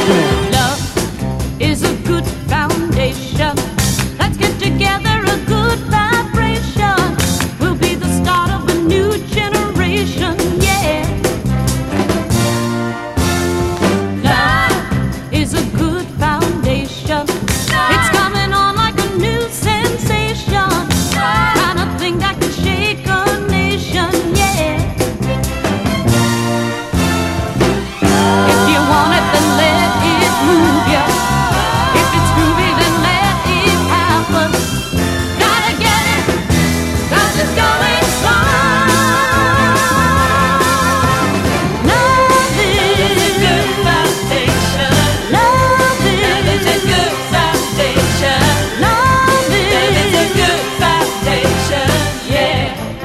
Love is a good foundation. Let's get together, a good vibration. We'll be the start of a new generation, yeah. Love is a good foundation. It's coming on like a new sensation, kind of thing that can shake a nation, yeah. If you want it, then let it move ya. If it's groovy, then let it happen. Gotta get it, 'cause it's going strong. Love is a good foundation. Love is a good foundation. Love is a good foundation, yeah.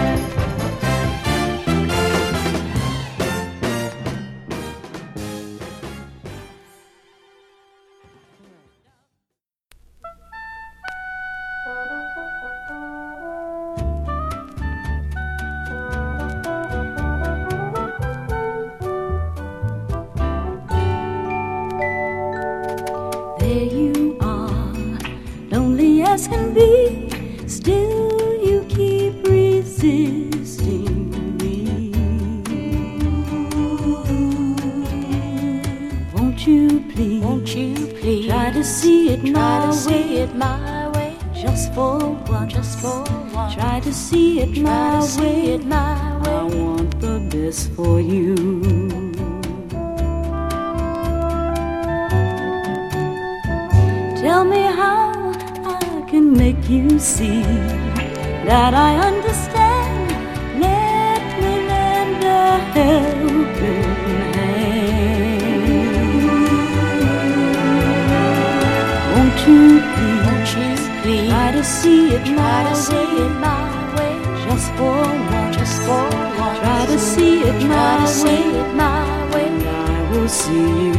There you are, lonely as can be. Still you keep resisting me. Won't you please try to see it my way, just for once. Try to see it my way. I want the best for you. Tell me how I can make you see that I understand. Let me lend a helping hand. Won't you please try to see it my way, just for once. Try to see it my way, and I will see you